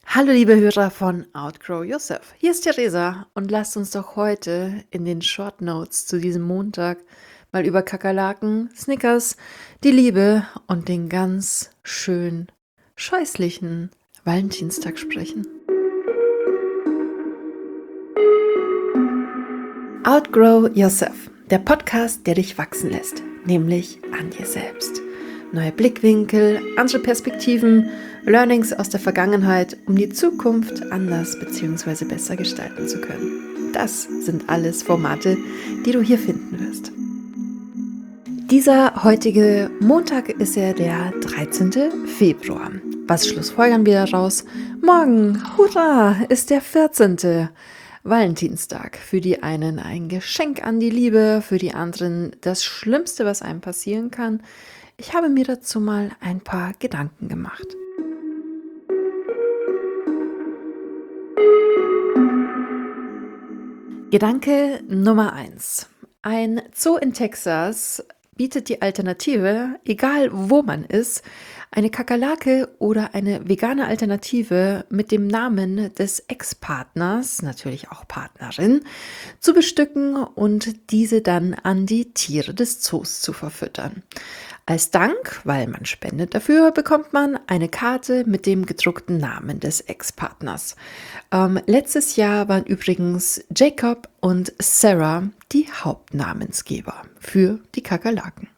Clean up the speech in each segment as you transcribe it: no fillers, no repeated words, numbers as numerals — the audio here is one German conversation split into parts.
Hallo liebe Hörer von Outgrow Yourself. Hier ist Theresa und lasst uns doch heute in den Short Notes zu diesem Montag mal über Kakerlaken, Snickers, die Liebe und den ganz schön scheußlichen Valentinstag sprechen. Outgrow Yourself, der Podcast, der dich wachsen lässt, nämlich an dir selbst. Neue Blickwinkel, andere Perspektiven, Learnings aus der Vergangenheit, um die Zukunft anders bzw. besser gestalten zu können. Das sind alles Formate, die du hier finden wirst. Dieser heutige Montag ist ja der 13. Februar. Was schlussfolgern wir daraus? Morgen, hurra, ist der 14. Valentinstag. Für die einen ein Geschenk an die Liebe, für die anderen das Schlimmste, was einem passieren kann. Ich habe mir dazu mal ein paar Gedanken gemacht. Gedanke Nummer 1. Ein Zoo in Texas bietet die Alternative, egal wo man ist, eine Kakerlake oder eine vegane Alternative mit dem Namen des Ex-Partners, natürlich auch Partnerin, zu bestücken und diese dann an die Tiere des Zoos zu verfüttern. Als Dank, weil man spendet dafür, bekommt man eine Karte mit dem gedruckten Namen des Ex-Partners. Letztes Jahr waren übrigens Jacob und Sarah die Hauptnamensgeber für die Kakerlaken.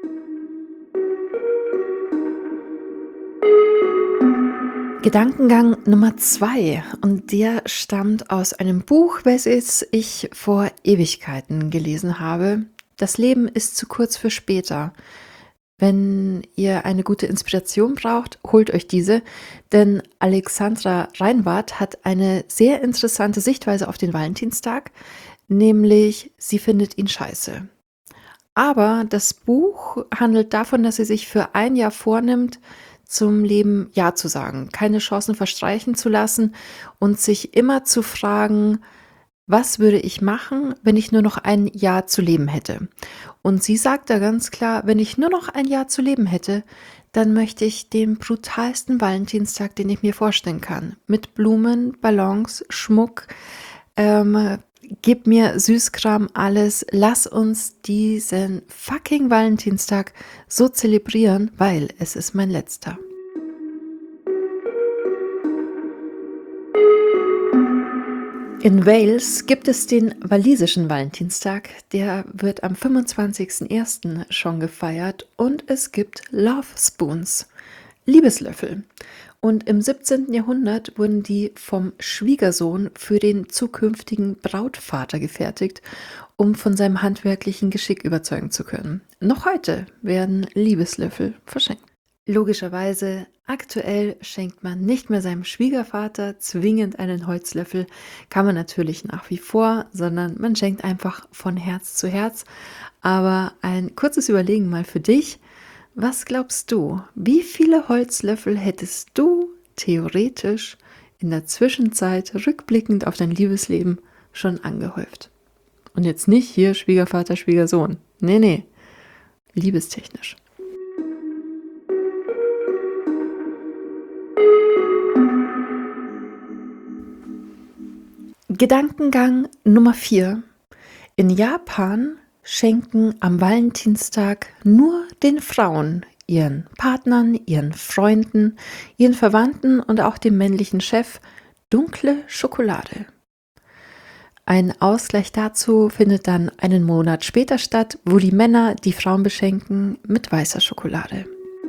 Gedankengang Nummer 2 und der stammt aus einem Buch, welches ich vor Ewigkeiten gelesen habe. Das Leben ist zu kurz für später. Wenn ihr eine gute Inspiration braucht, holt euch diese, denn Alexandra Reinwarth hat eine sehr interessante Sichtweise auf den Valentinstag, nämlich sie findet ihn scheiße. Aber das Buch handelt davon, dass sie sich für ein Jahr vornimmt, zum Leben Ja zu sagen, keine Chancen verstreichen zu lassen und sich immer zu fragen, was würde ich machen, wenn ich nur noch ein Jahr zu leben hätte? Und sie sagt da ganz klar, wenn ich nur noch ein Jahr zu leben hätte, dann möchte ich den brutalsten Valentinstag, den ich mir vorstellen kann. Mit Blumen, Ballons, Schmuck, gib mir Süßkram, alles. Lass uns diesen fucking Valentinstag so zelebrieren, weil es ist mein letzter. In Wales gibt es den walisischen Valentinstag, der wird am 25.01. schon gefeiert und es gibt Love Spoons, Liebeslöffel. Und im 17. Jahrhundert wurden die vom Schwiegersohn für den zukünftigen Brautvater gefertigt, um von seinem handwerklichen Geschick überzeugen zu können. Noch heute werden Liebeslöffel verschenkt. Logischerweise, aktuell schenkt man nicht mehr seinem Schwiegervater zwingend einen Holzlöffel, kann man natürlich nach wie vor, sondern man schenkt einfach von Herz zu Herz. Aber ein kurzes Überlegen mal für dich. Was glaubst du, wie viele Holzlöffel hättest du theoretisch in der Zwischenzeit rückblickend auf dein Liebesleben schon angehäuft? Und jetzt nicht hier Schwiegervater, Schwiegersohn. Nee, liebestechnisch. Gedankengang Nummer 4. In Japan schenken am Valentinstag nur den Frauen, ihren Partnern, ihren Freunden, ihren Verwandten und auch dem männlichen Chef dunkle Schokolade. Ein Ausgleich dazu findet dann einen Monat später statt, wo die Männer die Frauen beschenken mit weißer Schokolade.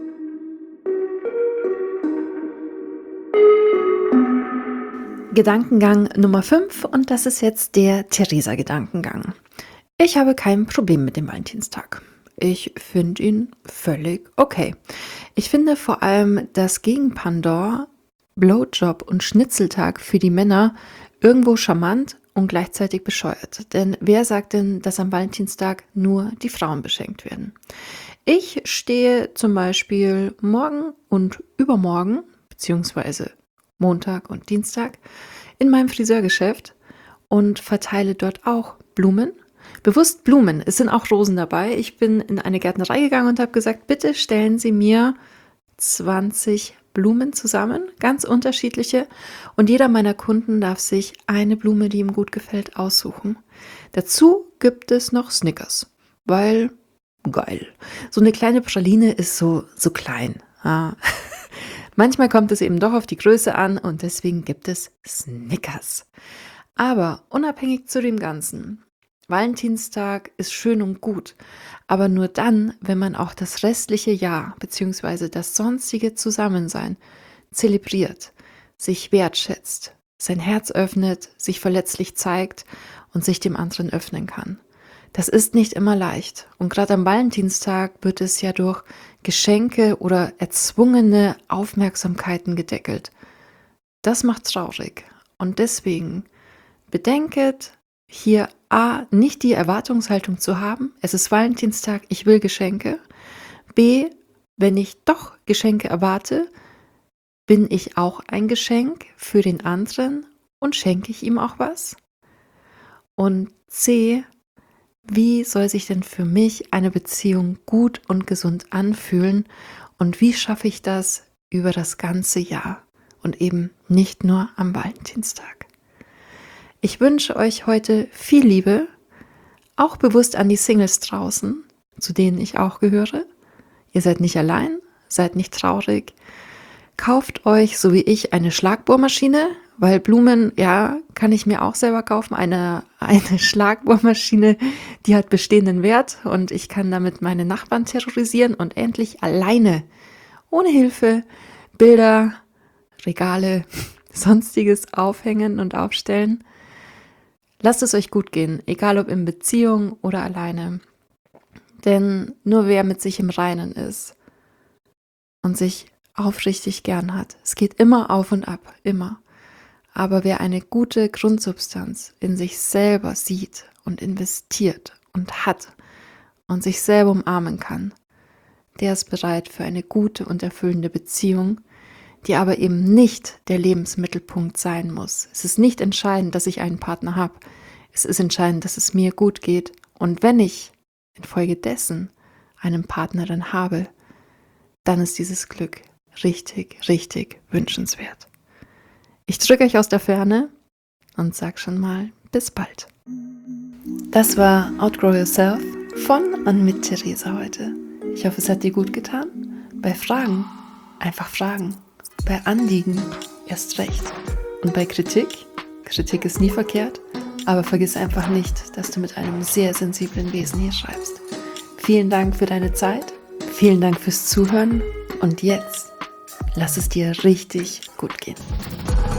Gedankengang Nummer 5 und das ist jetzt der Theresa-Gedankengang. Ich habe kein Problem mit dem Valentinstag. Ich finde ihn völlig okay. Ich finde vor allem das Gegenpendant Blowjob und Schnitzeltag für die Männer irgendwo charmant und gleichzeitig bescheuert. Denn wer sagt denn, dass am Valentinstag nur die Frauen beschenkt werden? Ich stehe zum Beispiel morgen und übermorgen, beziehungsweise Montag und Dienstag, in meinem Friseurgeschäft und verteile dort auch Blumen. Bewusst Blumen, es sind auch Rosen dabei. Ich bin in eine Gärtnerei gegangen und habe gesagt, bitte stellen Sie mir 20 Blumen zusammen, ganz unterschiedliche. Und jeder meiner Kunden darf sich eine Blume, die ihm gut gefällt, aussuchen. Dazu gibt es noch Snickers, weil geil. So eine kleine Praline ist so klein. Ja. Manchmal kommt es eben doch auf die Größe an und deswegen gibt es Snickers. Aber unabhängig zu dem Ganzen, Valentinstag ist schön und gut, aber nur dann, wenn man auch das restliche Jahr bzw. das sonstige Zusammensein zelebriert, sich wertschätzt, sein Herz öffnet, sich verletzlich zeigt und sich dem anderen öffnen kann. Das ist nicht immer leicht und gerade am Valentinstag wird es ja durch Geschenke oder erzwungene Aufmerksamkeiten gedeckelt. Das macht traurig und deswegen bedenket, hier A, nicht die Erwartungshaltung zu haben, es ist Valentinstag, ich will Geschenke. B, wenn ich doch Geschenke erwarte, bin ich auch ein Geschenk für den anderen und schenke ich ihm auch was? Und C, wie soll sich denn für mich eine Beziehung gut und gesund anfühlen und wie schaffe ich das über das ganze Jahr und eben nicht nur am Valentinstag? Ich wünsche euch heute viel Liebe, auch bewusst an die Singles draußen, zu denen ich auch gehöre. Ihr seid nicht allein, seid nicht traurig. Kauft euch, so wie ich, eine Schlagbohrmaschine, weil Blumen, ja, kann ich mir auch selber kaufen. Eine Schlagbohrmaschine, die hat bestehenden Wert und ich kann damit meine Nachbarn terrorisieren und endlich alleine, ohne Hilfe, Bilder, Regale, sonstiges aufhängen und aufstellen. Lasst es euch gut gehen, egal ob in Beziehung oder alleine. Denn nur wer mit sich im Reinen ist und sich aufrichtig gern hat, es geht immer auf und ab, immer. Aber wer eine gute Grundsubstanz in sich selber sieht und investiert und hat und sich selber umarmen kann, der ist bereit für eine gute und erfüllende Beziehung, die aber eben nicht der Lebensmittelpunkt sein muss. Es ist nicht entscheidend, dass ich einen Partner habe. Es ist entscheidend, dass es mir gut geht. Und wenn ich infolgedessen einen Partner dann habe, dann ist dieses Glück richtig, richtig wünschenswert. Ich drücke euch aus der Ferne und sag schon mal bis bald. Das war Outgrow Yourself von und mit Theresa heute. Ich hoffe, es hat dir gut getan. Bei Fragen einfach fragen. Bei Anliegen erst recht. Und bei Kritik ist nie verkehrt, aber vergiss einfach nicht, dass du mit einem sehr sensiblen Wesen hier schreibst. Vielen Dank für deine Zeit, vielen Dank fürs Zuhören und jetzt lass es dir richtig gut gehen.